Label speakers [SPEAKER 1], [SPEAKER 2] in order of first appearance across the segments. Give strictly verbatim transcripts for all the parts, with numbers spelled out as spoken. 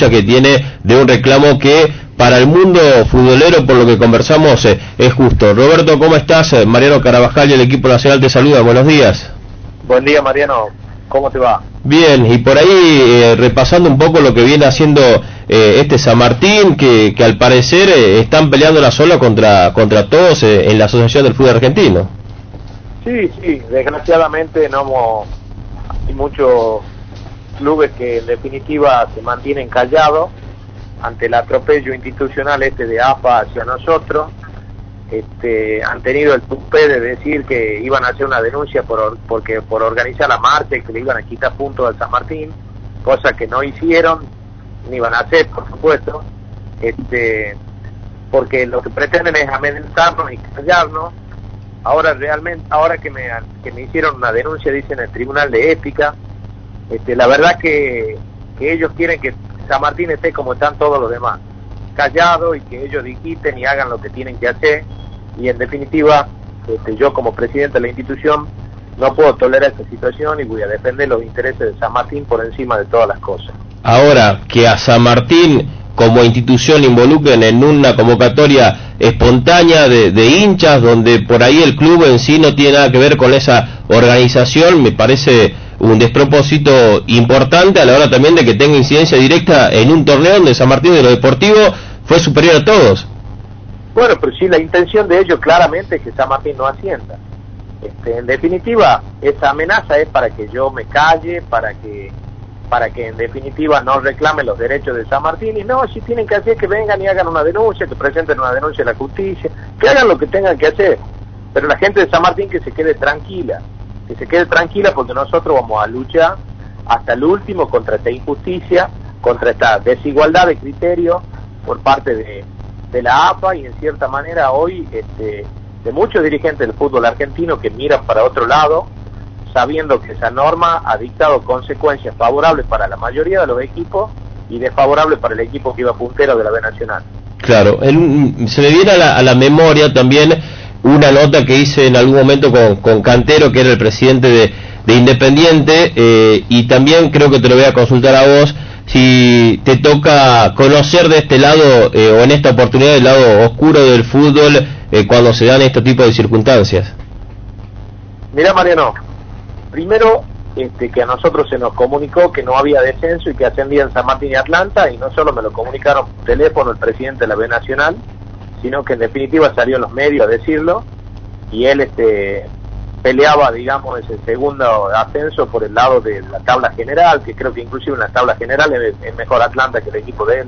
[SPEAKER 1] que tiene de un reclamo que para el mundo futbolero, por lo que conversamos, eh, es justo. Roberto, ¿cómo estás? Mariano Carabajal y el equipo nacional te saluda, buenos días.
[SPEAKER 2] Buen día, Mariano, ¿cómo te va?
[SPEAKER 1] Bien, y por ahí eh, repasando un poco lo que viene haciendo eh, este San Martín, que, que al parecer eh, están peleando la sola contra, contra todos eh, en la Asociación del Fútbol Argentino.
[SPEAKER 2] Sí, sí, desgraciadamente no hemos, hay muchos clubes que en definitiva se mantienen callados ante el atropello institucional este de A F A hacia nosotros. Este, han tenido el tupé de decir que iban a hacer una denuncia por porque por organizar la marcha y que le iban a quitar puntos al San Martín, cosa que no hicieron, ni van a hacer, por supuesto, este, porque lo que pretenden es amedrentarnos y callarnos. Ahora realmente, ahora que me, que me hicieron una denuncia, dicen en el Tribunal de Ética, este, la verdad que, que ellos quieren que San Martín esté como están todos los demás, callado, y que ellos digiten y hagan lo que tienen que hacer, y en definitiva, este, yo como presidente de la institución no puedo tolerar esta situación y voy a defender los intereses de San Martín por encima de todas las cosas.
[SPEAKER 1] Ahora, que a San Martín como institución involucren en una convocatoria espontánea de, de hinchas, donde por ahí el club en sí no tiene nada que ver con esa organización, me parece un despropósito importante a la hora también de que tenga incidencia directa en un torneo donde San Martín de lo deportivo fue superior a todos.
[SPEAKER 2] Bueno, pero sí, la intención de ellos claramente es que San Martín no ascienda. Este, en definitiva, esa amenaza es para que yo me calle, para que para que en definitiva no reclamen los derechos de San Martín, y no, si tienen que hacer que vengan y hagan una denuncia, que presenten una denuncia a la justicia, que hagan lo que tengan que hacer, pero la gente de San Martín que se quede tranquila, que se quede tranquila porque nosotros vamos a luchar hasta el último contra esta injusticia, contra esta desigualdad de criterio por parte de, de la A F A y en cierta manera hoy este, de muchos dirigentes del fútbol argentino que miran para otro lado, sabiendo que esa norma ha dictado consecuencias favorables para la mayoría de los equipos y desfavorables para el equipo que iba puntero de la B Nacional.
[SPEAKER 1] Claro, el, se me viene a la, a la memoria también una nota que hice en algún momento con, con Cantero, que era el presidente de, de Independiente, eh, y también creo que te lo voy a consultar a vos, si te toca conocer de este lado, eh, o en esta oportunidad, el lado oscuro del fútbol, eh, cuando se dan este tipo de circunstancias.
[SPEAKER 2] Mira, Mariano, primero, este, que a nosotros se nos comunicó que no había descenso y que ascendían San Martín y Atlanta, y no solo me lo comunicaron por teléfono el presidente de la B Nacional, sino que en definitiva salió en los medios a decirlo, y él este, peleaba, digamos, ese segundo ascenso por el lado de la tabla general, que creo que inclusive en la tabla general es, es mejor Atlanta que el equipo de él.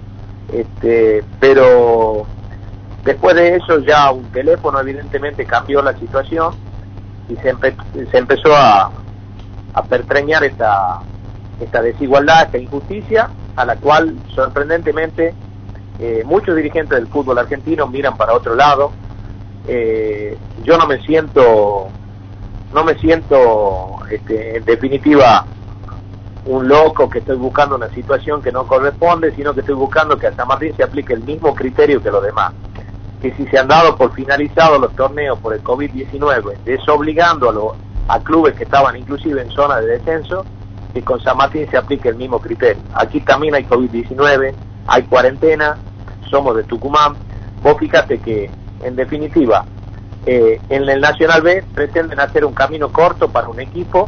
[SPEAKER 2] Este, pero después de eso ya un teléfono evidentemente cambió la situación, y se, empe se empezó a, a pertreñar esta, esta desigualdad, esta injusticia, a la cual sorprendentemente eh, muchos dirigentes del fútbol argentino miran para otro lado. Eh, yo no me siento, no me siento este, en definitiva un loco que estoy buscando una situación que no corresponde, sino que estoy buscando que a San Martín se aplique el mismo criterio que los demás. Que si se han dado por finalizados los torneos por el COVID diecinueve, desobligando a, los, a clubes que estaban inclusive en zona de descenso, que con San Martín se aplique el mismo criterio. Aquí también hay COVID diecinueve, hay cuarentena, somos de Tucumán. Vos fíjate que, en definitiva, eh, en el Nacional B pretenden hacer un camino corto para un equipo,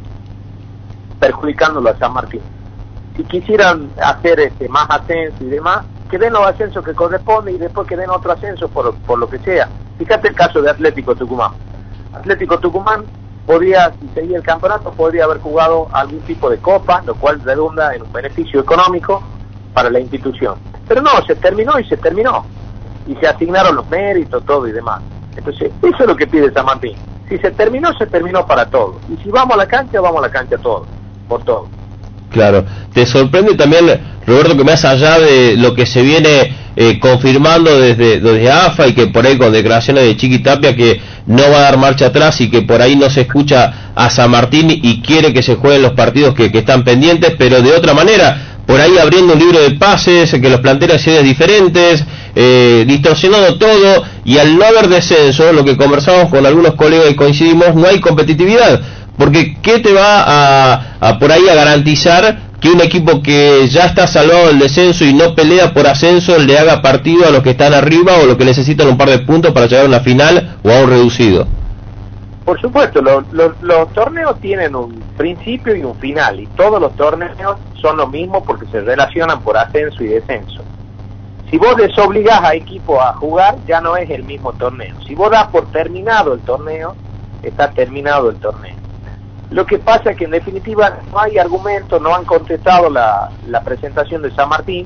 [SPEAKER 2] perjudicándolo a San Martín. Si quisieran hacer este, más ascenso y demás, que den los ascensos que corresponden y después que den otro ascenso por, por lo que sea. Fíjate el caso de Atlético Tucumán. Atlético Tucumán podría, si seguía el campeonato, podría haber jugado algún tipo de copa, lo cual redunda en un beneficio económico para la institución. Pero no, se terminó y se terminó. Y se asignaron los méritos, todo y demás. Entonces, eso es lo que pide San Martín. Si se terminó, se terminó para todos. Y si vamos a la cancha, vamos a la cancha todos, por todo.
[SPEAKER 1] Claro. ¿Te sorprende también, Roberto, que más allá de lo que se viene eh, confirmando desde, desde A F A y que por ahí con declaraciones de Chiqui Tapia que no va a dar marcha atrás y que por ahí no se escucha a San Martín y quiere que se jueguen los partidos que, que están pendientes, pero de otra manera, por ahí abriendo un libro de pases, que los planteles sean diferentes, eh, distorsionando todo, y al no haber descenso, lo que conversamos con algunos colegas y coincidimos, no hay competitividad, porque ¿qué te va a, a por ahí a garantizar que un equipo que ya está salvado del descenso y no pelea por ascenso le haga partido a los que están arriba o los que necesitan un par de puntos para llegar a una final o a un reducido?
[SPEAKER 2] Por supuesto, lo, lo, los torneos tienen un principio y un final, y todos los torneos son lo mismo porque se relacionan por ascenso y descenso. Si vos desobligás a equipo a jugar, ya no es el mismo torneo. Si vos das por terminado el torneo, está terminado el torneo. Lo que pasa es que en definitiva no hay argumentos, no han contestado la, la presentación de San Martín.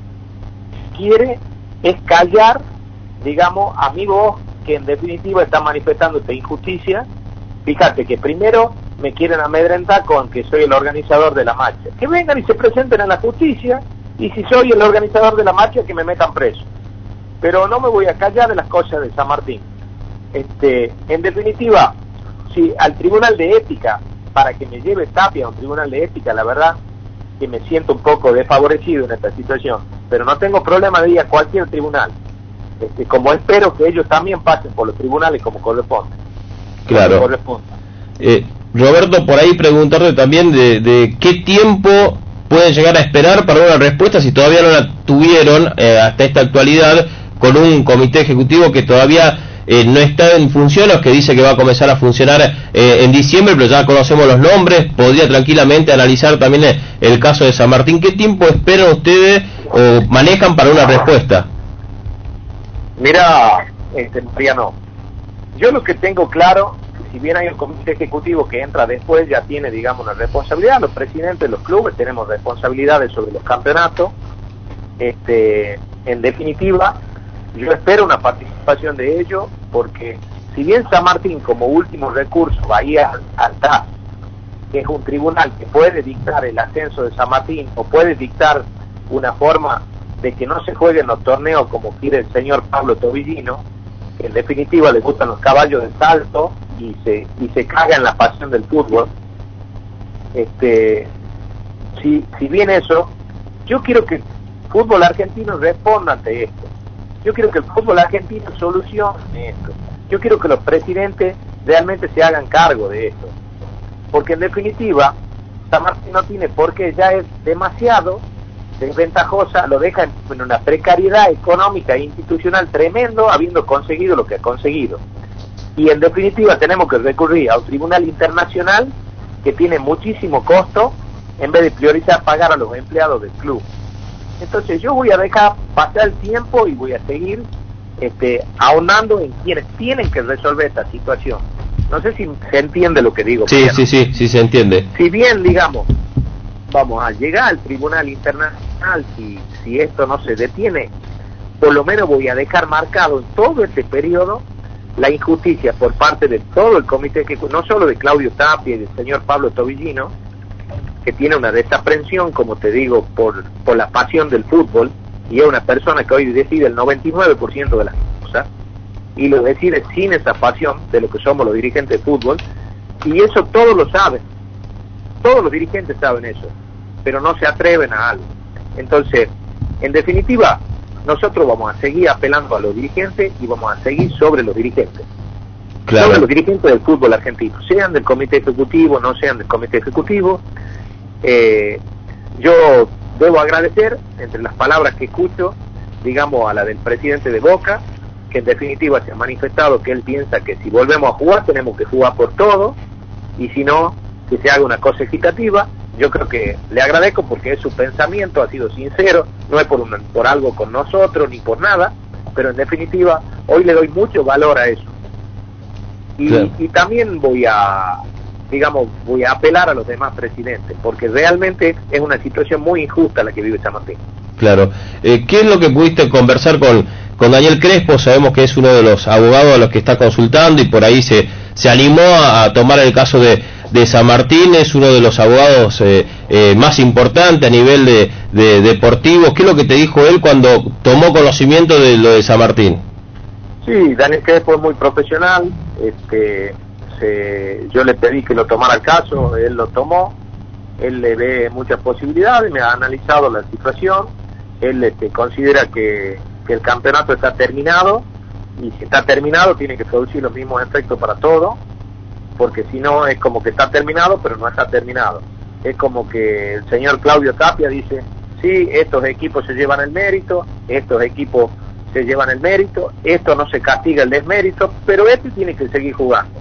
[SPEAKER 2] Quiere es callar, digamos, amigos que en definitiva están manifestando esta injusticia. Fíjate que primero me quieren amedrentar con que soy el organizador de la marcha. Que vengan y se presenten en la justicia, y si soy el organizador de la marcha, que me metan preso. Pero no me voy a callar de las cosas de San Martín. Este, en definitiva, si al Tribunal de Ética, para que me lleve Tapia a un Tribunal de Ética, la verdad que me siento un poco desfavorecido en esta situación, pero no tengo problema de ir a cualquier tribunal. Este, como espero que ellos también pasen por los tribunales como corresponde.
[SPEAKER 1] Claro.
[SPEAKER 2] Como corresponde.
[SPEAKER 1] Eh, Roberto, por ahí preguntarte también de, de qué tiempo pueden llegar a esperar para una respuesta si todavía no la tuvieron eh, hasta esta actualidad, con un comité ejecutivo que todavía eh, no está en funciones, que dice que va a comenzar a funcionar eh, en diciembre, pero ya conocemos los nombres. Podría tranquilamente analizar también el, el caso de San Martín. ¿Qué tiempo esperan ustedes o manejan para una respuesta?
[SPEAKER 2] Mira, este, Mariano, yo lo que tengo claro, si bien hay un comité ejecutivo que entra después, ya tiene, digamos, una responsabilidad. Los presidentes de los clubes tenemos responsabilidades sobre los campeonatos. Este, en definitiva, yo espero una participación de ellos, porque si bien San Martín como último recurso va a ir al T A S, que es un tribunal que puede dictar el ascenso de San Martín o puede dictar una forma de que no se jueguen los torneos como quiere el señor Pablo Tobillino, que en definitiva le gustan los caballos de salto y se y se caga en la pasión del fútbol. Este, si, si bien eso, yo quiero que el fútbol argentino responda ante esto. Yo quiero que el fútbol argentino solucione esto. Yo quiero que los presidentes realmente se hagan cargo de esto. Porque en definitiva, San Martín no tiene por qué, ya es demasiado desventajosa, lo deja en una precariedad económica e institucional tremendo, habiendo conseguido lo que ha conseguido. Y en definitiva tenemos que recurrir a un tribunal internacional que tiene muchísimo costo, en vez de priorizar pagar a los empleados del club. Entonces yo voy a dejar pasar el tiempo y voy a seguir este, ahondando en quienes tienen que resolver esta situación. No sé si se entiende lo que digo.
[SPEAKER 1] Sí, Mariano. sí, sí, sí se entiende.
[SPEAKER 2] Si bien, digamos, vamos a llegar al tribunal internacional, si, si esto no se detiene, por lo menos voy a dejar marcado en todo este periodo la injusticia por parte de todo el comité, que no solo de Claudio Tapia y del señor Pablo Tobillino, que tiene una desaprensión, como te digo, por, por la pasión del fútbol, y es una persona que hoy decide el noventa y nueve por ciento de las cosas, y lo decide sin esa pasión de lo que somos los dirigentes de fútbol, y eso todos lo saben, todos los dirigentes saben eso, pero no se atreven a algo. Entonces, en definitiva, nosotros vamos a seguir apelando a los dirigentes y vamos a seguir sobre los dirigentes. Claro. Sobre los dirigentes del fútbol argentino, sean del comité ejecutivo, no sean del comité ejecutivo. Eh, yo debo agradecer, entre las palabras que escucho, digamos, a la del presidente de Boca, que en definitiva se ha manifestado que él piensa que si volvemos a jugar tenemos que jugar por todo, y si no, que se haga una cosa equitativa. Yo creo que le agradezco porque es su pensamiento, ha sido sincero, no es por, un, por algo con nosotros ni por nada, pero en definitiva hoy le doy mucho valor a eso. Y, claro. y también voy a, digamos, voy a apelar a los demás presidentes, porque realmente es una situación muy injusta la que vive San Martín.
[SPEAKER 1] Claro. Eh, ¿Qué es lo que pudiste conversar con, con Daniel Crespo? Sabemos que es uno de los abogados a los que está consultando y por ahí se, se animó a, a tomar el caso de, de San Martín. Es uno de los abogados eh, eh, más importantes a nivel de, de deportivo. ¿Qué es lo que te dijo él cuando tomó conocimiento de lo de San Martín?
[SPEAKER 2] Sí, Daniel Crespo es muy profesional. Este, se, yo le pedí que lo tomara el caso, él lo tomó. Él le ve muchas posibilidades, me ha analizado la situación. Él este, considera que, que el campeonato está terminado, y si está terminado tiene que producir los mismos efectos para todo, porque si no es como que está terminado pero no está terminado. es como que el señor Claudio Tapia dice, sí, estos equipos se llevan el mérito, estos equipos se llevan el mérito, esto no se castiga el desmérito, pero este tiene que seguir jugando,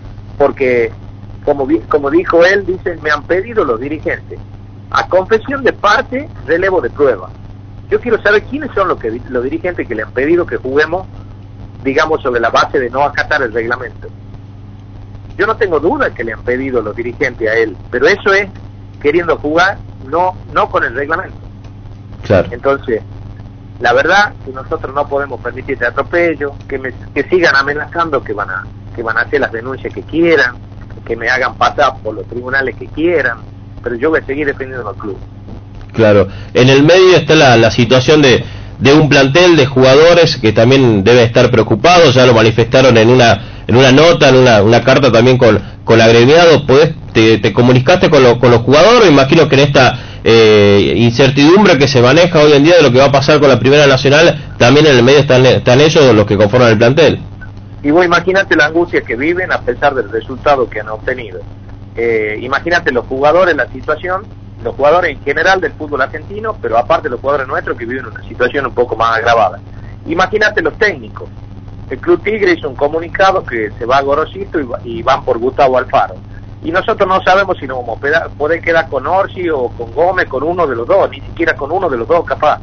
[SPEAKER 2] porque como, como dijo él, dice, me han pedido los dirigentes, a confesión de parte, relevo de prueba. Yo quiero saber quiénes son los, que, los dirigentes que le han pedido que juguemos, digamos, sobre la base de no acatar el reglamento. Yo no tengo duda que le han pedido los dirigentes a él, pero eso es queriendo jugar, no, no con el reglamento.
[SPEAKER 1] Claro.
[SPEAKER 2] Entonces, la verdad que nosotros no podemos permitir este atropello, que, me, que sigan amenazando que van a que van a hacer las denuncias que quieran, que me hagan pasar por los tribunales que quieran, pero yo voy a seguir defendiendo al club.
[SPEAKER 1] Claro, en el medio está la, la situación de, de un plantel de jugadores que también debe estar preocupado, ya lo manifestaron en una en una nota, en una, una carta también con, con agremiado. ¿Podés, te, te comunicaste con, lo, con los jugadores? Me imagino que en esta eh, incertidumbre que se maneja hoy en día de lo que va a pasar con la Primera Nacional, también en el medio están, están ellos los que conforman el plantel.
[SPEAKER 2] Y vos imagínate la angustia que viven a pesar del resultado que han obtenido. Eh, imagínate los jugadores, la situación, los jugadores en general del fútbol argentino, pero aparte los jugadores nuestros que viven una situación un poco más agravada. Imagínate los técnicos. El Club Tigre hizo un comunicado que se va a Gorosito y, y van por Gustavo Alfaro. Y nosotros no sabemos si nos vamos a poder quedar con Orsi o con Gómez, con uno de los dos, ni siquiera con uno de los dos capaz.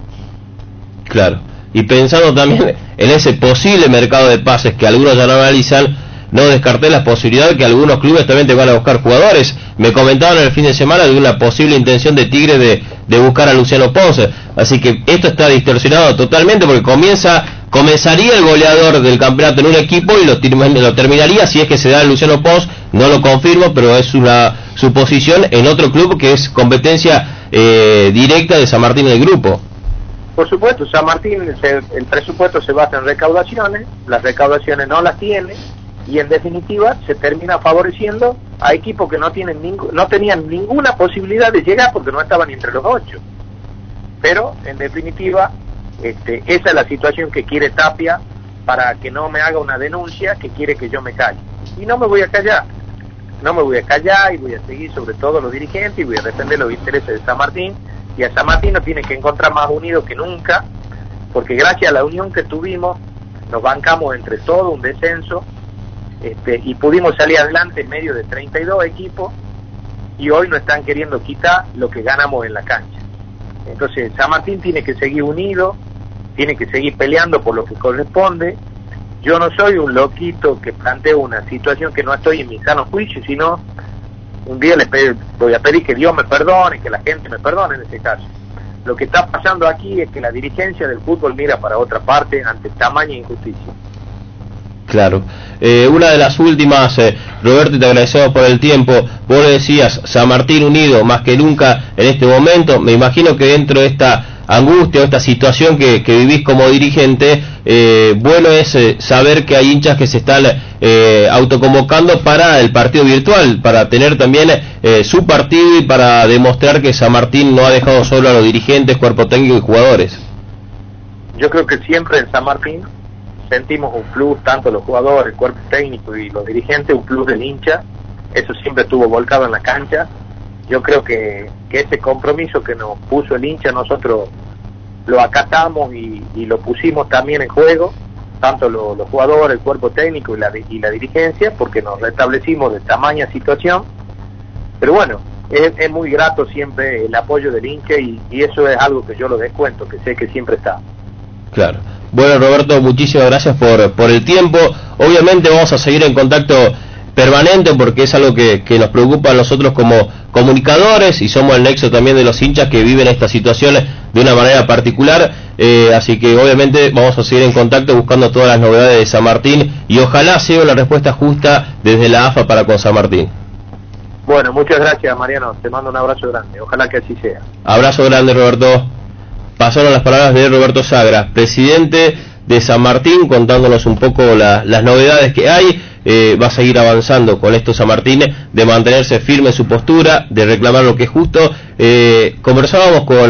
[SPEAKER 1] Claro. Y pensando también en ese posible mercado de pases que algunos ya no analizan, no descarté la posibilidad de que algunos clubes también te van a buscar jugadores. Me comentaban en el fin de semana de una posible intención de Tigre de, de buscar a Luciano Ponce. Así que esto está distorsionado totalmente porque comienza comenzaría el goleador del campeonato en un equipo y lo, lo terminaría si es que se da a Luciano Ponce. No lo confirmo, pero es una suposición en otro club que es competencia eh, directa de San Martín del grupo.
[SPEAKER 2] Por supuesto, San Martín, se, el presupuesto se basa en recaudaciones, las recaudaciones no las tiene, y en definitiva se termina favoreciendo a equipos que no tienen ningú, no tenían ninguna posibilidad de llegar porque no estaban entre los ocho. Pero, en definitiva, este, esa es la situación que quiere Tapia para que no me haga una denuncia que quiere que yo me calle. Y no me voy a callar, no me voy a callar y voy a seguir sobre todo los dirigentes y voy a defender los intereses de San Martín. Y a San Martín nos tiene que encontrar más unidos que nunca, porque gracias a la unión que tuvimos, nos bancamos entre todos un descenso, este, y pudimos salir adelante en medio de treinta y dos equipos, y hoy nos están queriendo quitar lo que ganamos en la cancha. Entonces San Martín tiene que seguir unido, tiene que seguir peleando por lo que corresponde. Yo no soy un loquito que planteo una situación que no estoy en mi sano juicio, sino un día le pedí, voy a pedir que Dios me perdone, que la gente me perdone en ese caso. Lo que está pasando aquí es que la dirigencia del fútbol mira para otra parte ante tamaña injusticia.
[SPEAKER 1] Claro. Eh, una de las últimas, eh, Roberto, y te agradecemos por el tiempo. Vos le decías, San Martín unido más que nunca en este momento. Me imagino que dentro de esta angustia o esta situación que, que vivís como dirigente, eh, bueno es eh, saber que hay hinchas que se están eh, autoconvocando para el partido virtual, para tener también eh, su partido y para demostrar que San Martín no ha dejado solo a los dirigentes, cuerpo técnico y jugadores.
[SPEAKER 2] Yo creo que siempre en San Martín sentimos un plus, tanto los jugadores, el cuerpo técnico y los dirigentes, un plus del hincha. Eso siempre estuvo volcado en la cancha. Yo creo que, que ese compromiso que nos puso el hincha, nosotros lo acatamos y, y lo pusimos también en juego, tanto lo, los jugadores, el cuerpo técnico y la, y la dirigencia, porque nos restablecimos de tamaña situación. Pero bueno, es, es muy grato siempre el apoyo del hincha y, y eso es algo que yo lo descuento, que sé que siempre está.
[SPEAKER 1] Claro. Bueno, Roberto, muchísimas gracias por, por el tiempo. Obviamente vamos a seguir en contacto permanente porque es algo que, que nos preocupa a nosotros como comunicadores y somos el nexo también de los hinchas que viven estas situaciones de una manera particular, eh, así que obviamente vamos a seguir en contacto buscando todas las novedades de San Martín y ojalá sea una respuesta justa desde la A F A para con San Martín.
[SPEAKER 2] Bueno, muchas gracias, Mariano, te mando un abrazo grande, ojalá que así sea.
[SPEAKER 1] Abrazo grande, Roberto. Pasaron las palabras de Roberto Sagra, presidente de San Martín, contándonos un poco la, las novedades que hay. Eh, va a seguir avanzando con esto San Martín, de mantenerse firme en su postura, de reclamar lo que es justo. Eh, conversábamos con,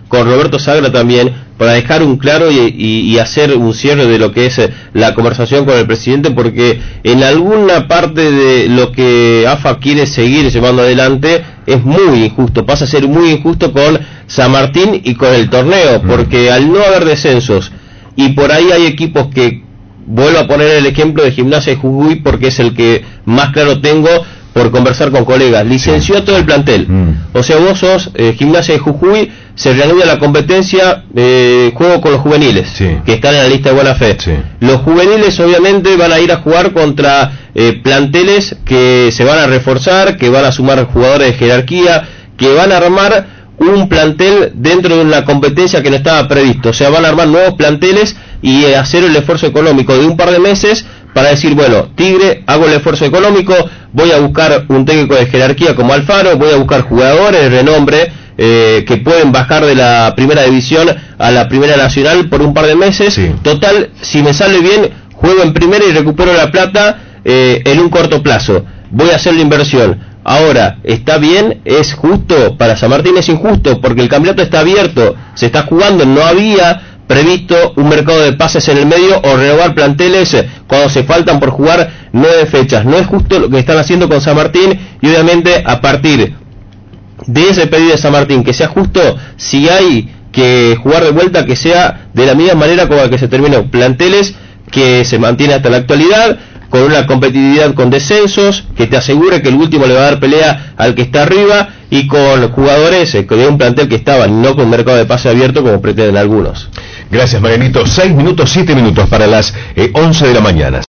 [SPEAKER 1] con Roberto Sagra también, para dejar un claro y, y, y hacer un cierre de lo que es la conversación con el presidente, porque en alguna parte de lo que A F A quiere seguir llevando adelante es muy injusto, pasa a ser muy injusto con San Martín y con el torneo, porque al no haber descensos, y por ahí hay equipos que, vuelvo a poner el ejemplo de Gimnasia de Jujuy, porque es el que más claro tengo por conversar con colegas, licenció sí. todo el plantel, mm. o sea, vos sos eh, Gimnasia de Jujuy, se reanuda la competencia, eh, juego con los juveniles, sí. que están en la lista de buena fe. Sí. Los juveniles obviamente van a ir a jugar contra eh, planteles que se van a reforzar, que van a sumar jugadores de jerarquía, que van a armar un plantel dentro de una competencia que no estaba previsto, o sea, van a armar nuevos planteles y eh, hacer el esfuerzo económico de un par de meses para decir, bueno, Tigre, hago el esfuerzo económico, voy a buscar un técnico de jerarquía como Alfaro, voy a buscar jugadores de renombre eh, que pueden bajar de la primera división a la primera nacional por un par de meses. Sí. Total, si me sale bien, juego en primera y recupero la plata eh, en un corto plazo. Voy a hacer la inversión. Ahora, ¿está bien? ¿Es justo? Para San Martín es injusto, porque el campeonato está abierto, se está jugando, no había previsto un mercado de pases en el medio o renovar planteles cuando se faltan por jugar nueve fechas. No es justo lo que están haciendo con San Martín, y obviamente a partir de ese pedido de San Martín, que sea justo, si hay que jugar de vuelta, que sea de la misma manera como la que se terminó, planteles que se mantiene hasta la actualidad, con una competitividad con descensos, que te asegure que el último le va a dar pelea al que está arriba, y con jugadores eh, de un plantel que estaban, no con un mercado de pase abierto como pretenden algunos.
[SPEAKER 3] Gracias, Marianito. Seis minutos, siete minutos para las eh, once de la mañana.